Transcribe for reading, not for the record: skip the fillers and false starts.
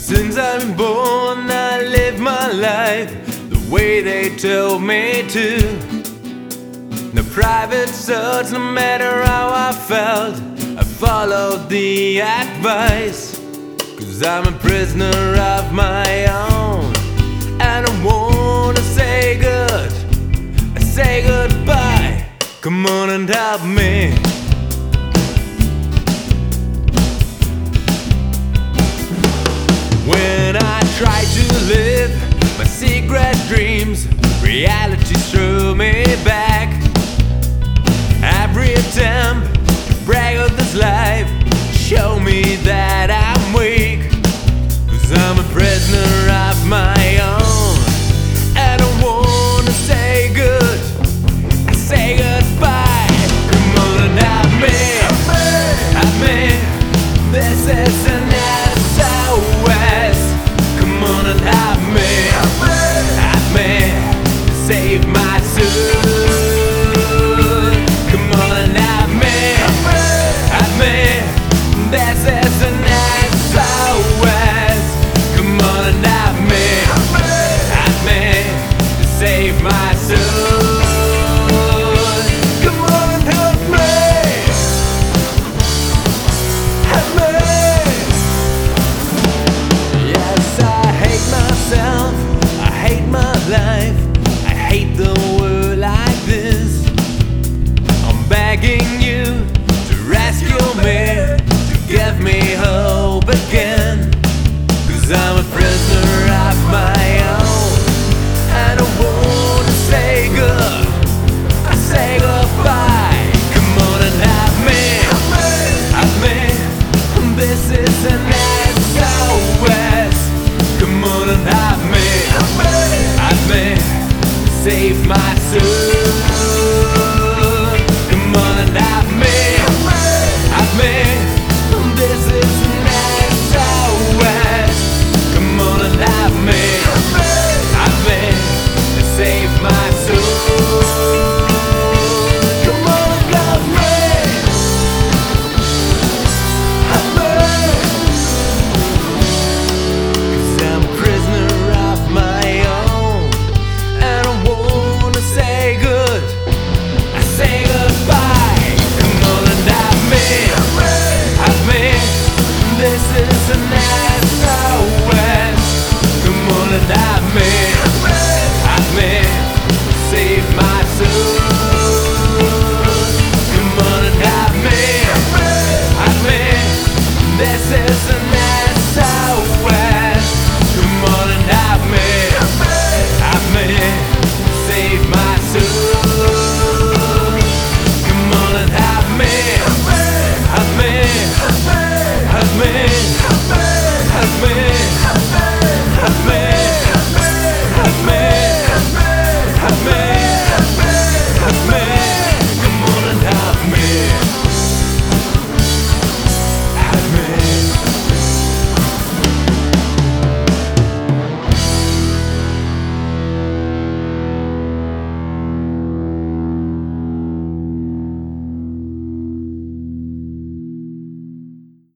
Since I'm born, I live my life the way they told me to. No private search, no matter how I felt, I followed the advice. 'Cause I'm a prisoner of my own, and I wanna say goodbye. Come on and help me. When I try to live my secret dreams, reality threw me back. Every attempt to brag of this life show me that